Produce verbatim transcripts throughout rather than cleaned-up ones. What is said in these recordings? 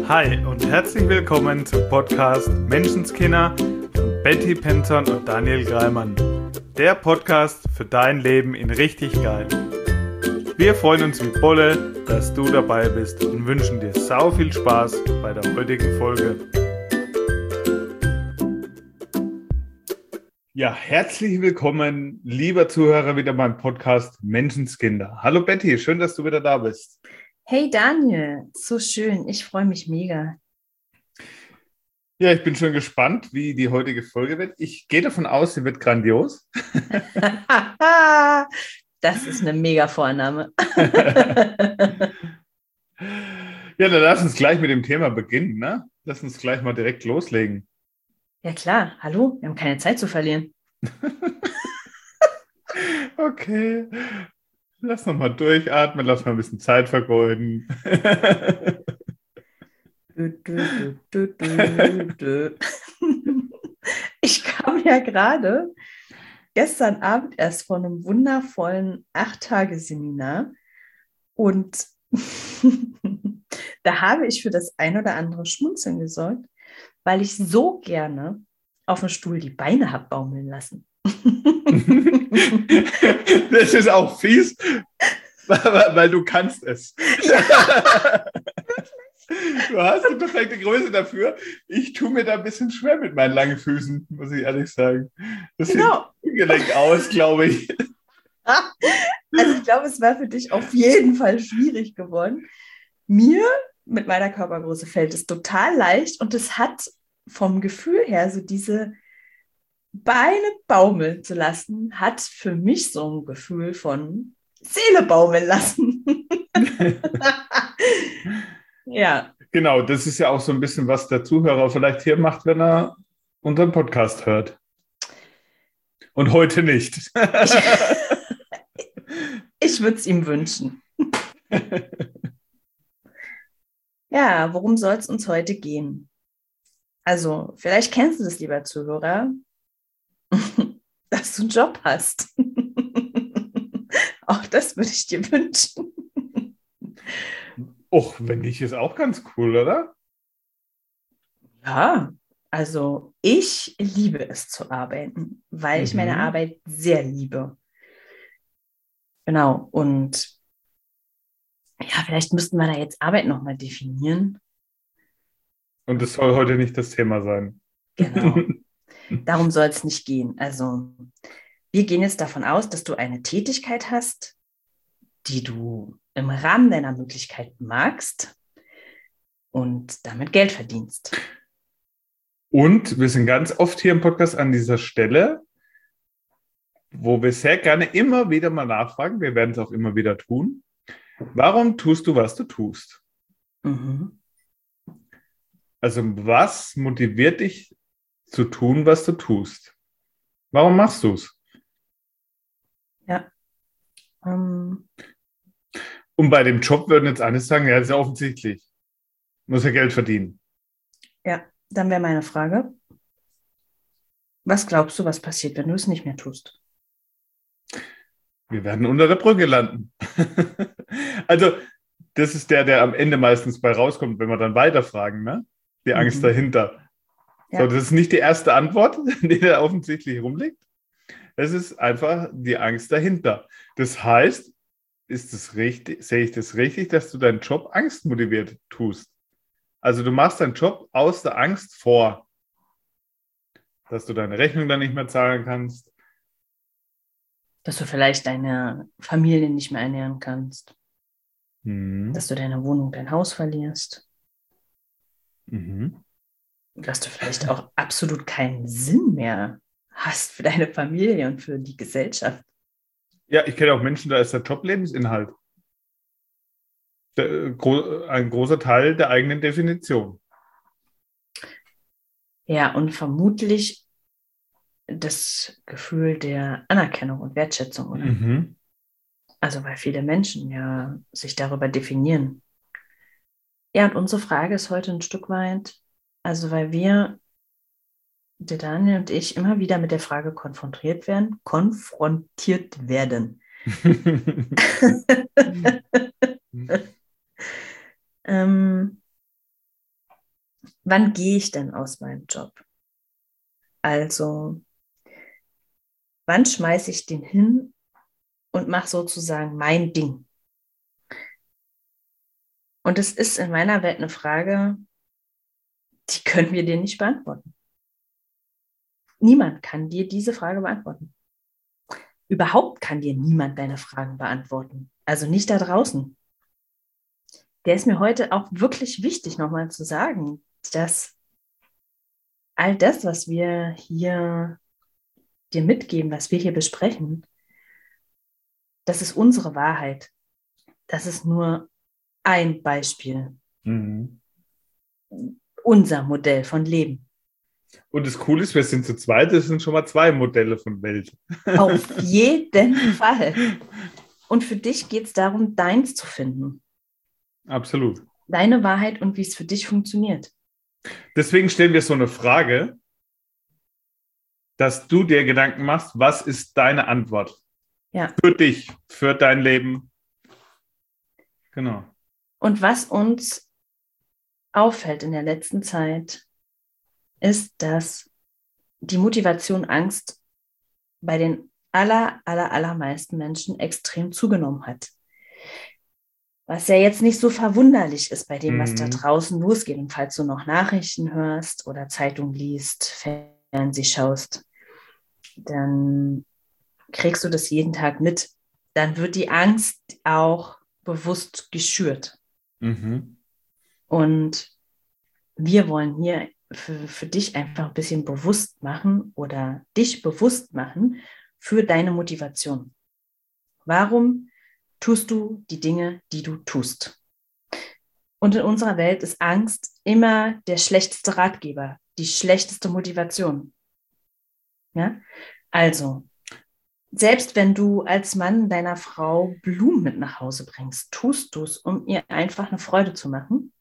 Hi und herzlich willkommen zum Podcast Menschenskinder von Betty Penton und Daniel Greimann. Der Podcast für dein Leben in richtig geil. Wir freuen uns wie Bolle, dass du dabei bist und wünschen dir sau viel Spaß bei der heutigen Folge. Ja, herzlich willkommen, lieber Zuhörer, wieder beim Podcast Menschenskinder. Hallo Betty, schön, dass du wieder da bist. Hey Daniel, so schön, ich freue mich mega. Ja, ich bin schon gespannt, wie die heutige Folge wird. Ich gehe davon aus, sie wird grandios. Das ist eine mega Vorname. Ja, dann lass uns gleich mit dem Thema beginnen, ne? Lass uns gleich mal direkt loslegen. Ja klar, hallo, wir haben keine Zeit zu verlieren. Okay, lass noch mal durchatmen, lass mal ein bisschen Zeit vergeuden. Ich kam ja gerade gestern Abend erst von einem wundervollen acht-Tage-Seminar und da habe ich für das ein oder andere Schmunzeln gesorgt, weil ich so gerne auf dem Stuhl die Beine habe baumeln lassen. Das ist auch fies, weil du kannst es. Ja. Du hast die perfekte Größe dafür. Ich tue mir da ein bisschen schwer mit meinen langen Füßen, muss ich ehrlich sagen. Das genau. sieht ungelenkt aus, glaube ich. Also ich glaube, es war für dich auf jeden Fall schwierig geworden. Mir mit meiner Körpergröße fällt es total leicht und es hat vom Gefühl her so diese Beine baumeln zu lassen, hat für mich so ein Gefühl von Seele baumeln lassen. Ja. Genau, das ist ja auch so ein bisschen, was der Zuhörer vielleicht hier macht, wenn er unseren Podcast hört. Und heute nicht. Ich, ich würde es ihm wünschen. Ja, worum soll es uns heute gehen? Also, vielleicht kennst du das, lieber Zuhörer, dass du einen Job hast. Auch das würde ich dir wünschen. Och, wenn nicht, ist auch ganz cool, oder? Ja, also ich liebe es zu arbeiten, weil mhm. ich meine Arbeit sehr liebe. Genau, und ja, vielleicht müssten wir da jetzt Arbeit nochmal definieren. Und das soll heute nicht das Thema sein. Genau, darum soll es nicht gehen. Also wir gehen jetzt davon aus, dass du eine Tätigkeit hast, die du im Rahmen deiner Möglichkeiten magst und damit Geld verdienst. Und wir sind ganz oft hier im Podcast an dieser Stelle, wo wir sehr gerne immer wieder mal nachfragen, wir werden es auch immer wieder tun, warum tust du, was du tust? Mhm. Also was motiviert dich zu tun, was du tust? Warum machst du es? Ja. Um. Und bei dem Job würden jetzt alle sagen, ja, das ist ja offensichtlich. Muss ja Geld verdienen. Ja, dann wäre meine Frage, was glaubst du, was passiert, wenn du es nicht mehr tust? Wir werden unter der Brücke landen. Also, das ist der, der am Ende meistens bei rauskommt, wenn wir dann weiterfragen, ne? Die Angst mhm. dahinter. Ja. So, das ist nicht die erste Antwort, die da offensichtlich rumliegt. Es ist einfach die Angst dahinter. Das heißt, ist es richtig, sehe ich das richtig, dass du deinen Job angstmotiviert tust? Also du machst deinen Job aus der Angst vor, dass du deine Rechnung dann nicht mehr zahlen kannst. Dass du vielleicht deine Familie nicht mehr ernähren kannst. Mhm. Dass du deine Wohnung, dein Haus verlierst. Mhm. Dass du vielleicht auch absolut keinen Sinn mehr hast für deine Familie und für die Gesellschaft. Ja, ich kenne auch Menschen, da ist der Job Lebensinhalt. Der, ein großer Teil der eigenen Definition. Ja, und vermutlich das Gefühl der Anerkennung und Wertschätzung, oder? Mhm. Also, weil viele Menschen ja sich darüber definieren. Ja, und unsere Frage ist heute ein Stück weit, also weil wir, der Daniel und ich, immer wieder mit der Frage konfrontiert werden, konfrontiert werden. ähm, wann gehe ich denn aus meinem Job? Also, wann schmeiße ich den hin und mache sozusagen mein Ding? Und es ist in meiner Welt eine Frage, die können wir dir nicht beantworten. Niemand kann dir diese Frage beantworten. Überhaupt kann dir niemand deine Fragen beantworten. Also nicht da draußen. Der ist mir heute auch wirklich wichtig, nochmal zu sagen, dass all das, was wir hier dir mitgeben, was wir hier besprechen, das ist unsere Wahrheit. Das ist nur ein Beispiel. Mhm. Unser Modell von Leben. Und das Coole ist, wir sind zu zweit, das sind schon mal zwei Modelle von Welt. Auf jeden Fall. Und für dich geht es darum, deins zu finden. Absolut. Deine Wahrheit und wie es für dich funktioniert. Deswegen stellen wir so eine Frage, dass du dir Gedanken machst, was ist deine Antwort? Ja. Für dich, für dein Leben. Genau. Und was uns auffällt in der letzten Zeit, ist, dass die Motivation Angst bei den aller, aller, allermeisten Menschen extrem zugenommen hat. Was ja jetzt nicht so verwunderlich ist bei dem, was da draußen losgeht. Und falls du noch Nachrichten hörst oder Zeitung liest, Fernsehen schaust, dann kriegst du das jeden Tag mit. Dann wird die Angst auch bewusst geschürt. Mhm. Und wir wollen hier für, für dich einfach ein bisschen bewusst machen oder dich bewusst machen für deine Motivation. Warum tust du die Dinge, die du tust? Und in unserer Welt ist Angst immer der schlechteste Ratgeber, die schlechteste Motivation. Ja? Also, selbst wenn du als Mann deiner Frau Blumen mit nach Hause bringst, tust du es, um ihr einfach eine Freude zu machen.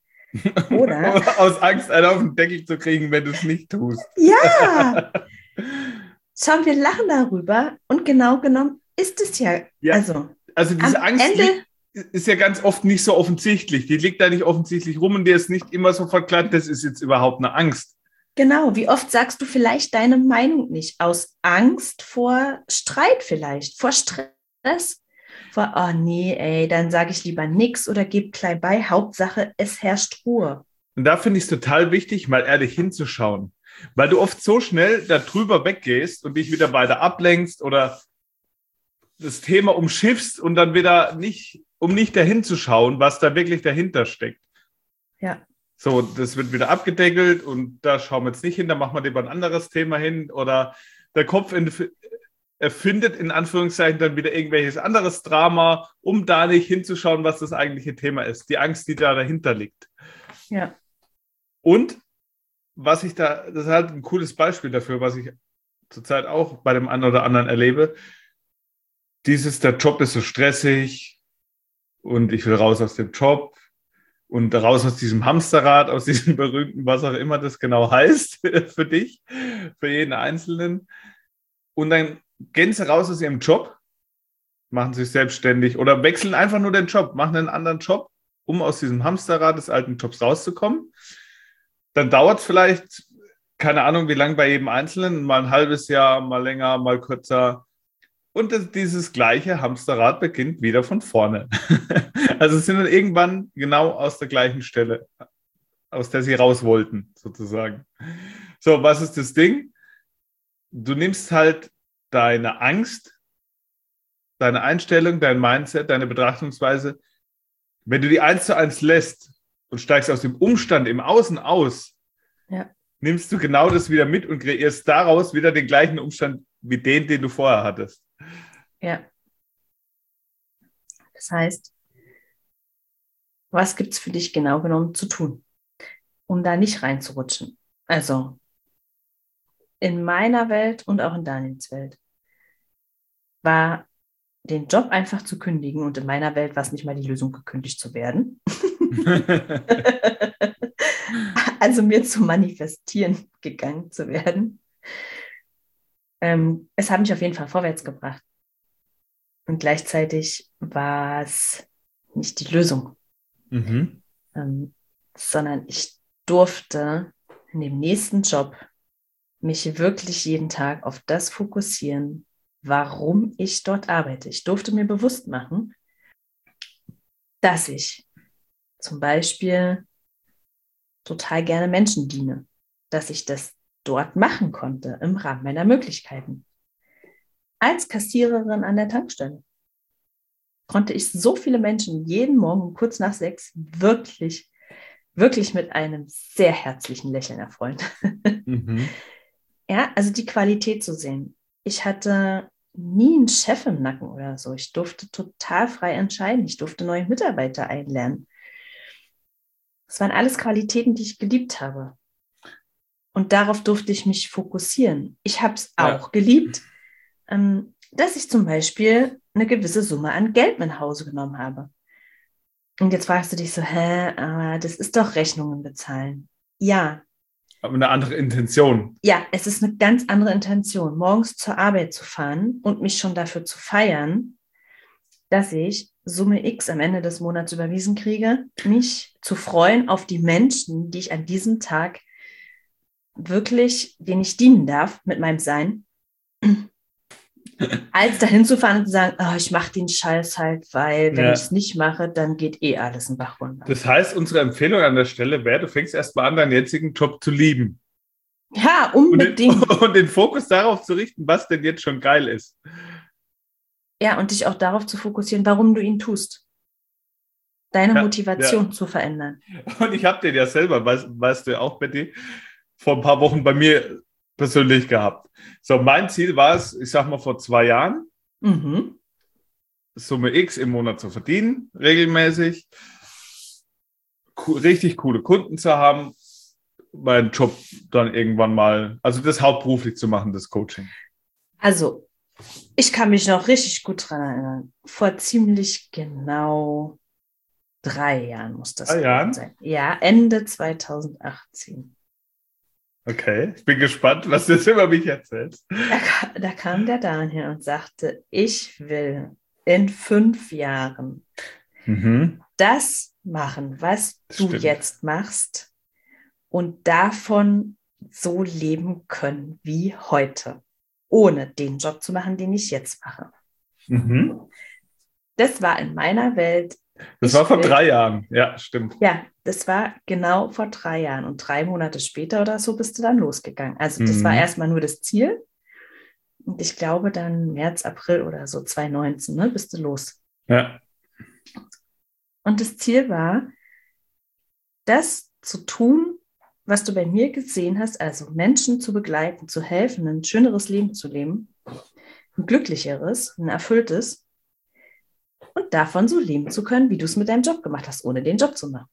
Oder aus Angst, einen auf den Deckel zu kriegen, wenn du es nicht tust. Ja! Schau, wir lachen darüber und genau genommen ist es ja, ja also, also diese am Angst Ende liegt, ist ja ganz oft nicht so offensichtlich. Die liegt da nicht offensichtlich rum und dir ist nicht immer sofort klar, das ist jetzt überhaupt eine Angst. Genau, wie oft sagst du vielleicht deine Meinung nicht? Aus Angst vor Streit vielleicht, vor Stress, vor, oh nee, ey, dann sage ich lieber nichts oder gebe klein bei. Hauptsache, es herrscht Ruhe. Und da finde ich es total wichtig, mal ehrlich hinzuschauen. Weil du oft so schnell darüber weggehst und dich wieder weiter ablenkst oder das Thema umschiffst und dann wieder nicht, um nicht dahin zu schauen, was da wirklich dahinter steckt. Ja. So, das wird wieder abgedeckelt und da schauen wir jetzt nicht hin, da machen wir lieber ein anderes Thema hin oder der Kopf erfindet in Anführungszeichen dann wieder irgendwelches anderes Drama, um da nicht hinzuschauen, was das eigentliche Thema ist. Die Angst, die da dahinter liegt. Ja. Und was ich da, das ist halt ein cooles Beispiel dafür, was ich zurzeit auch bei dem einen oder anderen erlebe. Dieses, der Job ist so stressig und ich will raus aus dem Job. Und raus aus diesem Hamsterrad, aus diesem berühmten, was auch immer das genau heißt für dich, für jeden Einzelnen. Und dann gehen sie raus aus ihrem Job, machen sich selbstständig oder wechseln einfach nur den Job, machen einen anderen Job, um aus diesem Hamsterrad des alten Jobs rauszukommen. Dann dauert es vielleicht, keine Ahnung, wie lange bei jedem Einzelnen, mal ein halbes Jahr, mal länger, mal kürzer. Und das, dieses gleiche Hamsterrad beginnt wieder von vorne. Also es sind dann irgendwann genau aus der gleichen Stelle, aus der sie raus wollten, sozusagen. So, was ist das Ding? Du nimmst halt deine Angst, deine Einstellung, dein Mindset, deine Betrachtungsweise, wenn du die eins zu eins lässt und steigst aus dem Umstand im Außen aus, ja. nimmst du genau das wieder mit und kreierst daraus wieder den gleichen Umstand wie den, den du vorher hattest. Ja. Das heißt, was gibt es für dich genau genommen zu tun, um da nicht reinzurutschen? Also in meiner Welt und auch in Daniels Welt war den Job einfach zu kündigen und in meiner Welt war es nicht mal die Lösung, gekündigt zu werden. Also mir zu manifestieren gegangen zu werden. Ähm, es hat mich auf jeden Fall vorwärts gebracht. Und gleichzeitig war es nicht die Lösung, mhm. ähm, sondern ich durfte in dem nächsten Job mich wirklich jeden Tag auf das fokussieren, warum ich dort arbeite. Ich durfte mir bewusst machen, dass ich zum Beispiel total gerne Menschen diene, dass ich das dort machen konnte im Rahmen meiner Möglichkeiten. Als Kassiererin an der Tankstelle konnte ich so viele Menschen jeden Morgen kurz nach sechs wirklich, wirklich mit einem sehr herzlichen Lächeln erfreuen. Mhm. Ja, also die Qualität zu sehen. Ich hatte nie einen Chef im Nacken oder so. Ich durfte total frei entscheiden. Ich durfte neue Mitarbeiter einlernen. Das waren alles Qualitäten, die ich geliebt habe. Und darauf durfte ich mich fokussieren. Ich habe es auch Ja. geliebt, ähm, dass ich zum Beispiel eine gewisse Summe an Geld mit nach Hause genommen habe. Und jetzt fragst du dich so, hä, aber das ist doch Rechnungen bezahlen. Ja, Aber eine andere Intention. ja, es ist eine ganz andere Intention, morgens zur Arbeit zu fahren und mich schon dafür zu feiern, dass ich Summe X am Ende des Monats überwiesen kriege, mich zu freuen auf die Menschen, die ich an diesem Tag wirklich, denen ich dienen darf mit meinem Sein, als dahin zu fahren und zu sagen, oh, ich mache den Scheiß halt, weil wenn Ja. ich es nicht mache, dann geht eh alles in den Bach runter. Das heißt, unsere Empfehlung an der Stelle wäre, du fängst erstmal an, deinen jetzigen Job zu lieben. Ja, Und den, unbedingt. und den Fokus darauf zu richten, was denn jetzt schon geil ist. Ja, und dich auch darauf zu fokussieren, warum du ihn tust. Deine Ja, Motivation ja. zu verändern. Und ich habe den ja selber, weißt, weißt du ja auch, Betty, vor ein paar Wochen bei mir persönlich gehabt. So, mein Ziel war es, ich sag mal vor zwei Jahren, Mhm. Summe X im Monat zu verdienen, regelmäßig, co- richtig coole Kunden zu haben, meinen Job dann irgendwann mal, also das hauptberuflich zu machen, das Coaching. Also, ich kann mich noch richtig gut dran erinnern. Vor ziemlich genau drei Jahren muss das Drei gewesen Jahren? sein. Ja, Ende zweitausendachtzehn. Okay, ich bin gespannt, was du jetzt über mich erzählst. Da, ka- da kam der Daniel und sagte, ich will in fünf Jahren Mhm. das machen, was Das du stimmt. jetzt machst und davon so leben können wie heute, ohne den Job zu machen, den ich jetzt mache. Mhm. Das war in meiner Welt. Das ich war vor will- drei Jahren, ja, stimmt. Ja, das war genau vor drei Jahren und drei Monate später oder so bist du dann losgegangen. Also das war Mhm. erstmal nur das Ziel und ich glaube dann März, April oder so zwanzig neunzehn, ne, bist du los. Ja. Und das Ziel war, das zu tun, was du bei mir gesehen hast, also Menschen zu begleiten, zu helfen, ein schöneres Leben zu leben, ein glücklicheres, ein erfülltes und davon so leben zu können, wie du es mit deinem Job gemacht hast, ohne den Job zu machen.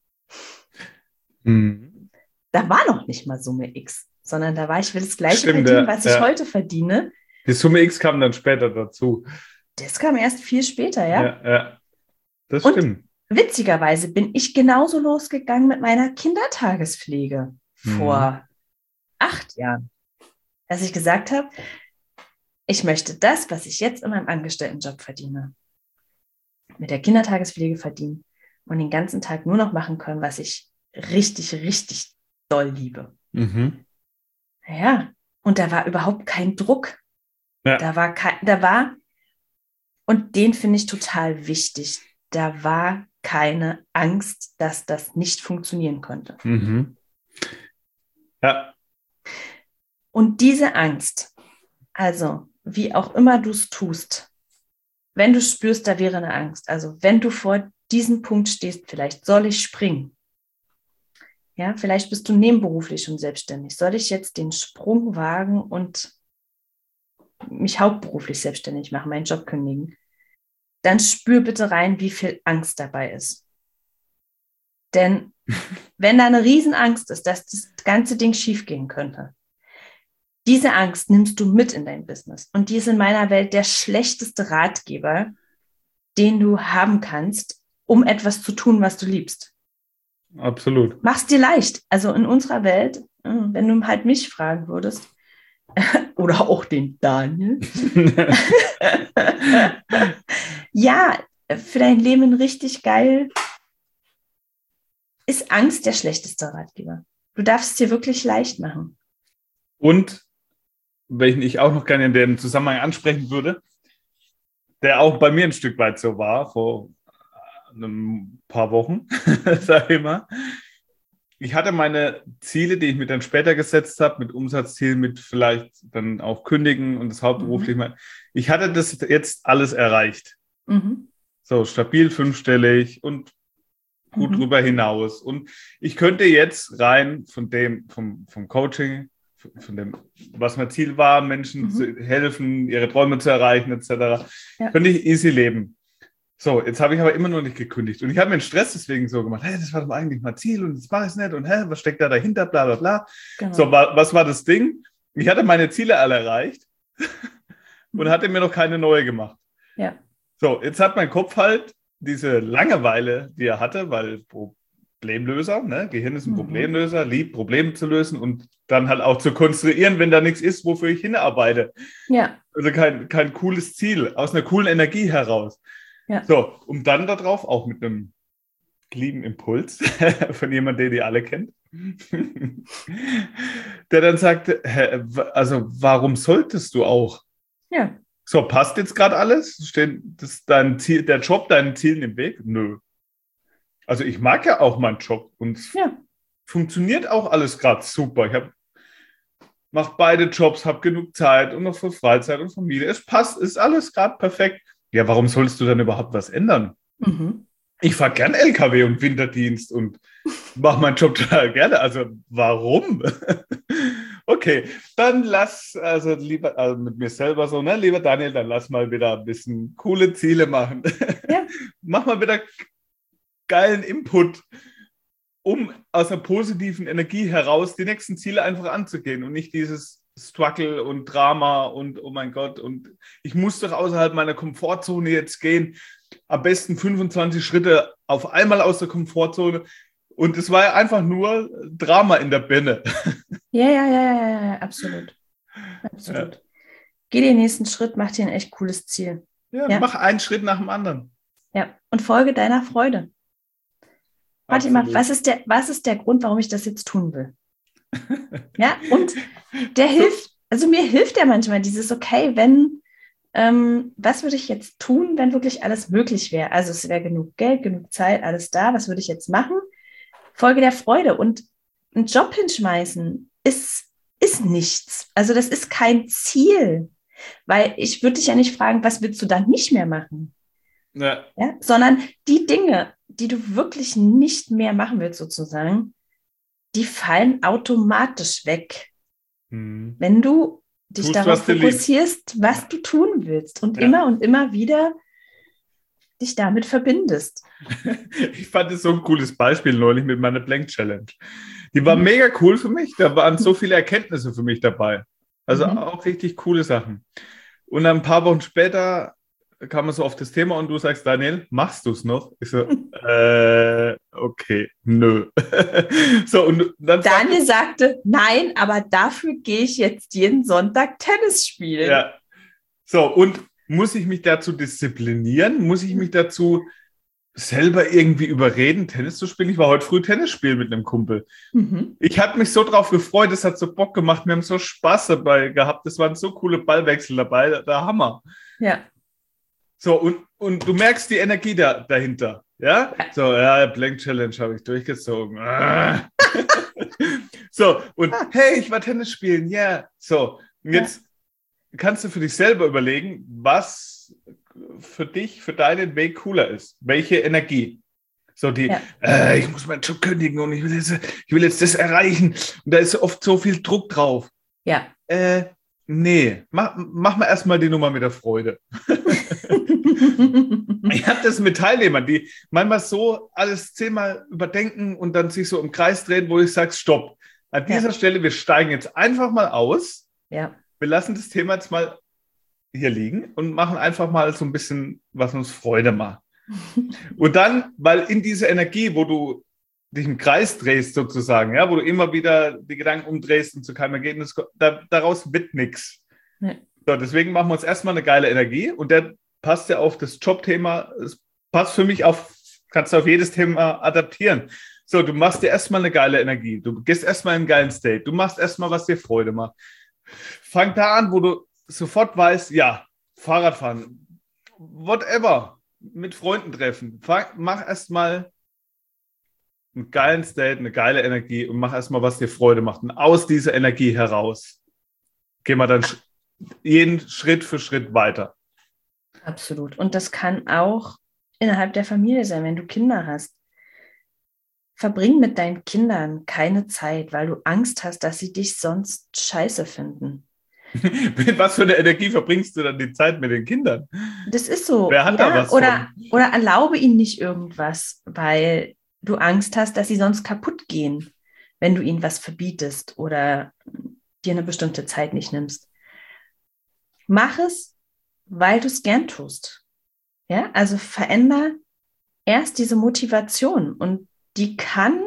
Mhm. Da war noch nicht mal Summe X, sondern da war, ich will das Gleiche Stimmt, verdienen, ja, was ich ja. heute verdiene. Die Summe X kam dann später dazu. Das kam erst viel später, ja. Ja, ja. Das Und stimmt. witzigerweise bin ich genauso losgegangen mit meiner Kindertagespflege Mhm. vor acht Jahren, dass ich gesagt habe, ich möchte das, was ich jetzt in meinem Angestelltenjob verdiene, mit der Kindertagespflege verdienen und den ganzen Tag nur noch machen können, was ich richtig, richtig doll liebe. Mhm. Ja, und da war überhaupt kein Druck. Ja. Da war kein, da war, und den finde ich total wichtig, da war keine Angst, dass das nicht funktionieren könnte. Mhm. Ja. Und diese Angst, also wie auch immer du es tust, wenn du spürst, da wäre eine Angst, also wenn du vor diesem Punkt stehst, vielleicht soll ich springen. Ja, vielleicht bist du nebenberuflich und selbstständig. Soll ich jetzt den Sprung wagen und mich hauptberuflich selbstständig machen, meinen Job kündigen? Dann spür bitte rein, wie viel Angst dabei ist. Denn wenn da eine Riesenangst ist, dass das ganze Ding schiefgehen könnte, diese Angst nimmst du mit in dein Business. Und die ist in meiner Welt der schlechteste Ratgeber, den du haben kannst, um etwas zu tun, was du liebst. Absolut. Mach's dir leicht. Also in unserer Welt, wenn du halt mich fragen würdest, oder auch den Daniel, ja, für dein Leben richtig geil, ist Angst der schlechteste Ratgeber. Du darfst es dir wirklich leicht machen. Und, welchen ich auch noch gerne in dem Zusammenhang ansprechen würde, der auch bei mir ein Stück weit so war, vor ein paar Wochen, sage ich mal. Ich hatte meine Ziele, die ich mir dann später gesetzt habe, mit Umsatzzielen, mit vielleicht dann auch Kündigen und das hauptberuflich. Mhm. Ich hatte das jetzt alles erreicht. Mhm. So stabil fünfstellig und gut mhm. drüber hinaus. Und ich könnte jetzt rein von dem, vom, vom Coaching, von dem, was mein Ziel war, Menschen mhm. zu helfen, ihre Träume zu erreichen, et cetera, ja. könnte ich easy leben. So, jetzt habe ich aber immer noch nicht gekündigt. Und ich habe mir den Stress deswegen so gemacht, hey, das war doch eigentlich mein Ziel und das mache ich es nicht. Und hä, was steckt da dahinter, bla bla bla. Genau. So, wa- was war das Ding? Ich hatte meine Ziele alle erreicht und hatte mir noch keine neue gemacht. Ja. So, jetzt hat mein Kopf halt diese Langeweile, die er hatte, weil Problemlöser, ne? Gehirn ist ein mhm. Problemlöser, liebt Probleme zu lösen und dann halt auch zu konstruieren, wenn da nichts ist, wofür ich hinarbeite. Ja. Also kein, kein cooles Ziel, aus einer coolen Energie heraus. Ja. So, um dann darauf auch mit einem lieben Impuls von jemandem, den ihr alle kennt, der dann sagt, also warum solltest du auch? Ja. So, passt jetzt gerade alles? Steht das dein Ziel, der Job deinen Zielen im Weg? Nö. Also ich mag ja auch meinen Job und ja. funktioniert auch alles gerade super. Ich habe mache beide Jobs, habe genug Zeit und noch für Freizeit und Familie. Es passt, ist alles gerade perfekt. Ja, warum sollst du dann überhaupt was ändern? Mhm. Ich fahre gern L K W und Winterdienst und mache meinen Job total gerne. Also warum? Okay, dann lass, also lieber also mit mir selber so, ne, lieber Daniel, dann lass mal wieder ein bisschen coole Ziele machen. Ja. Mach mal wieder geilen Input, um aus einer positiven Energie heraus die nächsten Ziele einfach anzugehen und nicht dieses Struggle und Drama und oh mein Gott und ich muss doch außerhalb meiner Komfortzone jetzt gehen, am besten fünfundzwanzig Schritte auf einmal aus der Komfortzone und es war ja einfach nur Drama in der Birne. Ja, ja, ja, ja, ja, ja, absolut. Absolut. Ja. Geh den nächsten Schritt, mach dir ein echt cooles Ziel. Ja, ja, mach einen Schritt nach dem anderen. Ja, und folge deiner Freude. Warte mal, was ist der, was ist der Grund, warum ich das jetzt tun will? Ja, und der hilft, also mir hilft ja manchmal dieses, okay, wenn, ähm, was würde ich jetzt tun, wenn wirklich alles möglich wäre? Also es wäre genug Geld, genug Zeit, alles da, was würde ich jetzt machen? Folge der Freude und einen Job hinschmeißen ist, ist nichts. Also das ist kein Ziel, weil ich würde dich ja nicht fragen, was willst du dann nicht mehr machen? Ja. Ja, sondern die Dinge, die du wirklich nicht mehr machen willst sozusagen, die fallen automatisch weg, hm. wenn du dich Tust, darauf fokussierst, was du tun willst und ja. immer und immer wieder dich damit verbindest. Ich fand es so ein cooles Beispiel neulich mit meiner Blank Challenge. Die war mhm. mega cool für mich, da waren so viele Erkenntnisse für mich dabei. Also mhm. auch richtig coole Sachen. Und dann ein paar Wochen später kam man so auf das Thema und du sagst, Daniel, machst du es noch? Ich so, äh, okay, nö. so, und dann Daniel sagte, sagte, nein, aber dafür gehe ich jetzt jeden Sonntag Tennis spielen. Ja. So, und muss ich mich dazu disziplinieren? Muss ich mich dazu selber irgendwie überreden, Tennis zu spielen? Ich war heute früh Tennis spielen mit einem Kumpel. Mhm. Ich habe mich so drauf gefreut, es hat so Bock gemacht, wir haben so Spaß dabei gehabt, es waren so coole Ballwechsel dabei, der, der Hammer. Ja. So, und, und du merkst die Energie da, dahinter. Ja? So, ja, Blank Challenge habe ich durchgezogen. So, und hey, ich war Tennis spielen, ja. Yeah. So, und jetzt ja. kannst du für dich selber überlegen, was für dich, für deinen Weg cooler ist. Welche Energie. So die, ja. äh, ich muss meinen Job kündigen und ich will, jetzt, ich will jetzt das erreichen. Und da ist oft so viel Druck drauf. Ja. Äh, nee, mach, mach mal erstmal die Nummer mit der Freude. Ich habe das mit Teilnehmern, die manchmal so alles zehnmal überdenken und dann sich so im Kreis drehen, wo ich sage, stopp. An dieser ja. Stelle, wir steigen jetzt einfach mal aus. Ja. Wir lassen das Thema jetzt mal hier liegen und machen einfach mal so ein bisschen, was uns Freude macht. Und dann, weil in dieser Energie, wo du dich im Kreis drehst sozusagen, ja, wo du immer wieder die Gedanken umdrehst und zu keinem Ergebnis kommst, da, daraus wird nichts. Nee. So, deswegen machen wir uns erstmal eine geile Energie und der passt ja auf das Jobthema, es passt für mich auf kannst du auf jedes Thema adaptieren. So, du machst dir erstmal eine geile Energie. Du gehst erstmal in einen geilen State. Du machst erstmal, was dir Freude macht. Fang da an, wo du sofort weißt, ja, Fahrradfahren, whatever, mit Freunden treffen. Fang, mach erstmal einen geilen State, eine geile Energie und mach erstmal, was dir Freude macht. Und aus dieser Energie heraus gehen wir dann jeden Schritt für Schritt weiter. Absolut. Und das kann auch innerhalb der Familie sein, wenn du Kinder hast. Verbring mit deinen Kindern keine Zeit, weil du Angst hast, dass sie dich sonst scheiße finden. Mit was für eine Energie verbringst du dann die Zeit mit den Kindern? Das ist so. Wer hat ja, da was oder, von? oder erlaube ihnen nicht irgendwas, weil du Angst hast, dass sie sonst kaputt gehen, wenn du ihnen was verbietest oder dir eine bestimmte Zeit nicht nimmst. Mach es, weil du es gern tust. Ja, also veränder erst diese Motivation und die kann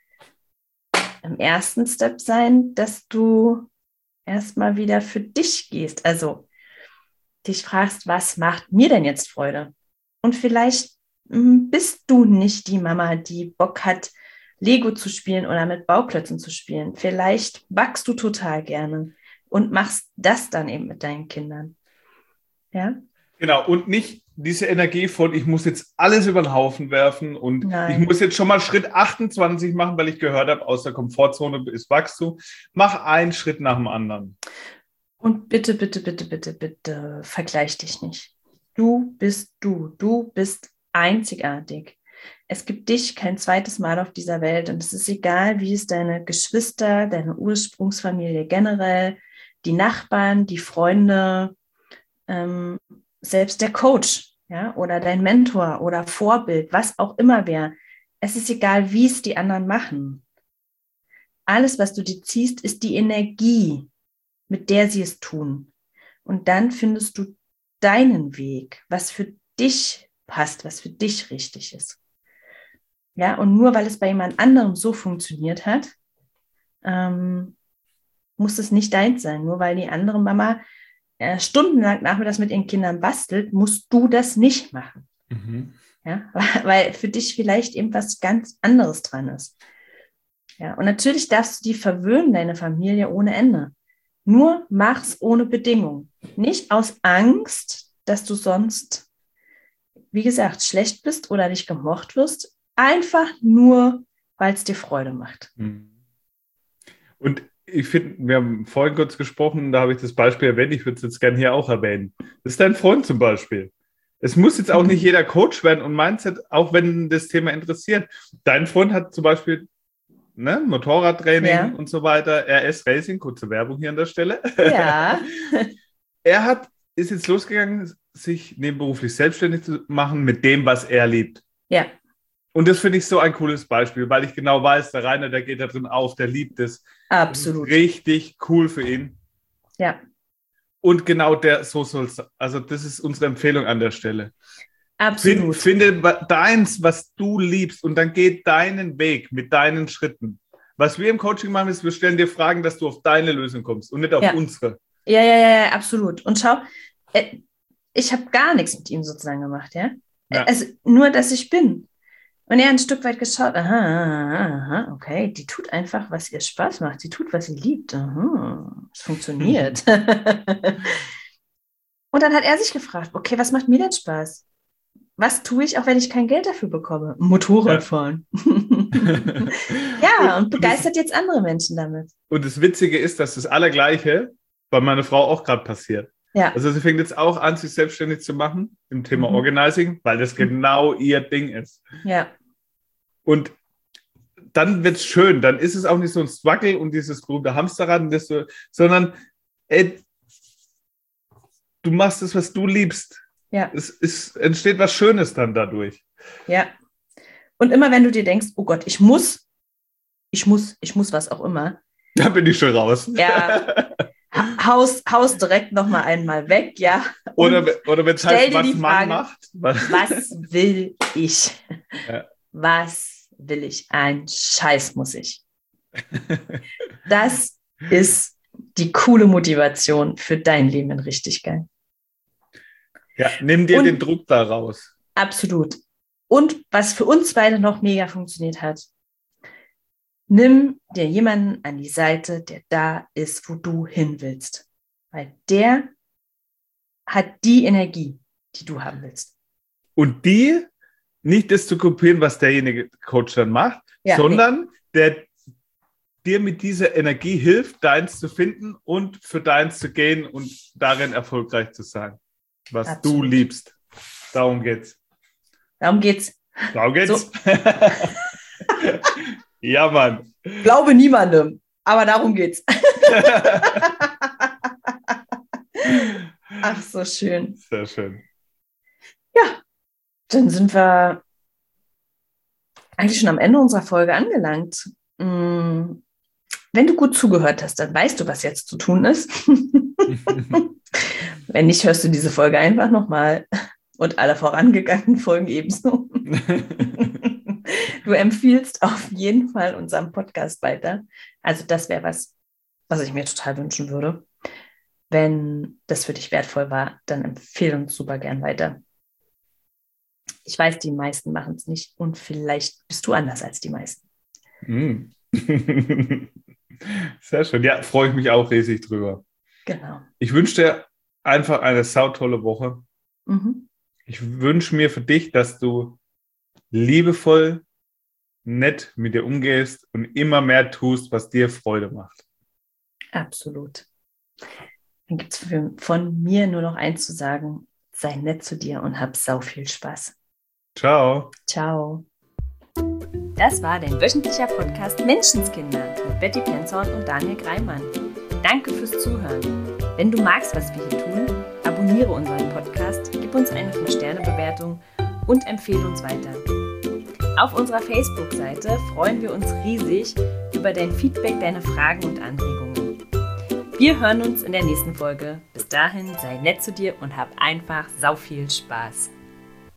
im ersten Step sein, dass du erstmal wieder für dich gehst. Also dich fragst, was macht mir denn jetzt Freude? Und vielleicht m, bist du nicht die Mama, die Bock hat, Lego zu spielen oder mit Bauklötzen zu spielen. Vielleicht backst du total gerne und machst das dann eben mit deinen Kindern. Ja? Genau, und nicht diese Energie von, ich muss jetzt alles über den Haufen werfen und Nein. ich muss jetzt schon mal Schritt achtundzwanzig machen, weil ich gehört habe, aus der Komfortzone ist Wachstum. Mach einen Schritt nach dem anderen. Und bitte, bitte, bitte, bitte, bitte, vergleich dich nicht. Du bist du. Du bist einzigartig. Es gibt dich kein zweites Mal auf dieser Welt und es ist egal, wie es deine Geschwister, deine Ursprungsfamilie generell, die Nachbarn, die Freunde, ähm, selbst der Coach, ja, oder dein Mentor oder Vorbild, was auch immer wäre. Es ist egal, wie es die anderen machen. Alles, was du dir ziehst, ist die Energie, mit der sie es tun. Und dann findest du deinen Weg, was für dich passt, was für dich richtig ist. Ja, und nur weil es bei jemand anderem so funktioniert hat, ähm, muss es nicht deins sein. Nur weil die andere Mama äh, stundenlang nachmittags mit ihren Kindern bastelt, musst du das nicht machen. Mhm. Ja, weil für dich vielleicht eben was ganz anderes dran ist. Ja, und natürlich darfst du die verwöhnen, deine Familie, ohne Ende. Nur mach's ohne Bedingung. Nicht aus Angst, dass du sonst, wie gesagt, schlecht bist oder nicht gemocht wirst. Einfach nur, weil es dir Freude macht. Und ich finde, wir haben vorhin kurz gesprochen, da habe ich das Beispiel erwähnt, ich würde es jetzt gerne hier auch erwähnen. Das ist dein Freund zum Beispiel. Es muss jetzt auch nicht jeder Coach werden und Mindset, auch wenn das Thema interessiert. Dein Freund hat zum Beispiel ne, Motorradtraining Ja. und so weiter, R S Racing, kurze Werbung hier an der Stelle. Ja. Er hat, ist jetzt losgegangen, sich nebenberuflich selbstständig zu machen mit dem, was er liebt. Ja. Und das finde ich so ein cooles Beispiel, weil ich genau weiß, der Rainer, der geht da drin auf, der liebt es. Absolut. Das ist richtig cool für ihn. Ja. Und genau der, so soll es, also das ist unsere Empfehlung an der Stelle. Absolut. Find, finde deins, was du liebst und dann geh deinen Weg mit deinen Schritten. Was wir im Coaching machen, ist, wir stellen dir Fragen, dass du auf deine Lösung kommst und nicht auf Ja. unsere. Ja, ja, ja, ja, absolut. Und schau, äh, ich habe gar nichts mit ihm sozusagen gemacht, ja? Ja. Also nur, dass ich bin. Und er hat ein Stück weit geschaut, aha, aha, aha, okay, die tut einfach, was ihr Spaß macht, die tut, was sie liebt. Aha, es funktioniert. Und dann hat er sich gefragt, okay, was macht mir denn Spaß? Was tue ich, auch wenn ich kein Geld dafür bekomme? Motorrad fahren. Ja, und begeistert jetzt andere Menschen damit. Und das Witzige ist, dass das Allergleiche bei meiner Frau auch gerade passiert. Ja. Also sie fängt jetzt auch an, sich selbstständig zu machen im Thema Mhm. Organizing, weil das genau ihr Ding ist. Ja. Und dann wird es schön, dann ist es auch nicht so ein Struggle und dieses berühmte Hamsterrad, und das so, sondern ey, du machst es, was du liebst. Ja. Es, es entsteht was Schönes dann dadurch. Ja. Und immer wenn du dir denkst, oh Gott, ich muss, ich muss, ich muss was auch immer. Da bin ich schon raus. Ja. Haus, Haus direkt nochmal einmal weg, ja. Und Oder, oder wenn es stell heißt, dir was die man Frage, macht. was will ich? Ja. Was will ich? Ein Scheiß muss ich. Das ist die coole Motivation für dein Leben in richtig geil. Ja, nimm dir Und- den Druck da raus. Absolut. Und was für uns beide noch mega funktioniert hat, nimm dir jemanden an die Seite, der da ist, wo du hin willst. Weil der hat die Energie, die du haben willst. Und die, nicht das zu kopieren, was derjenige Coach dann macht, ja, sondern nee. der dir mit dieser Energie hilft, deins zu finden und für deins zu gehen und darin erfolgreich zu sein. Was Absolut. Du liebst. Darum geht's. Darum geht's. Darum geht's. So. Ja, Mann. Glaube niemandem, aber darum geht's. Ach, so schön. Sehr schön. Ja, dann sind wir eigentlich schon am Ende unserer Folge angelangt. Wenn du gut zugehört hast, dann weißt du, was jetzt zu tun ist. Wenn nicht, hörst du diese Folge einfach nochmal und alle vorangegangenen Folgen ebenso. Du empfiehlst auf jeden Fall unseren Podcast weiter. Also das wäre was, was ich mir total wünschen würde. Wenn das für dich wertvoll war, dann empfehle uns super gern weiter. Ich weiß, die meisten machen es nicht und vielleicht bist du anders als die meisten. Mm. Sehr schön. Ja, freue ich mich auch riesig drüber. Genau. Ich wünsche dir einfach eine sautolle Woche. Mhm. Ich wünsche mir für dich, dass du liebevoll, nett mit dir umgehst und immer mehr tust, was dir Freude macht. Absolut. Dann gibt es von mir nur noch eins zu sagen. Sei nett zu dir und hab sau viel Spaß. Ciao. Ciao. Das war dein wöchentlicher Podcast Menschenskinder mit Betty Penzorn und Daniel Greimann. Danke fürs Zuhören. Wenn du magst, was wir hier tun, abonniere unseren Podcast, gib uns eine fünf Sterne Bewertung und empfehle uns weiter. Auf unserer Facebook-Seite freuen wir uns riesig über dein Feedback, deine Fragen und Anregungen. Wir hören uns in der nächsten Folge. Bis dahin, sei nett zu dir und hab einfach sau viel Spaß.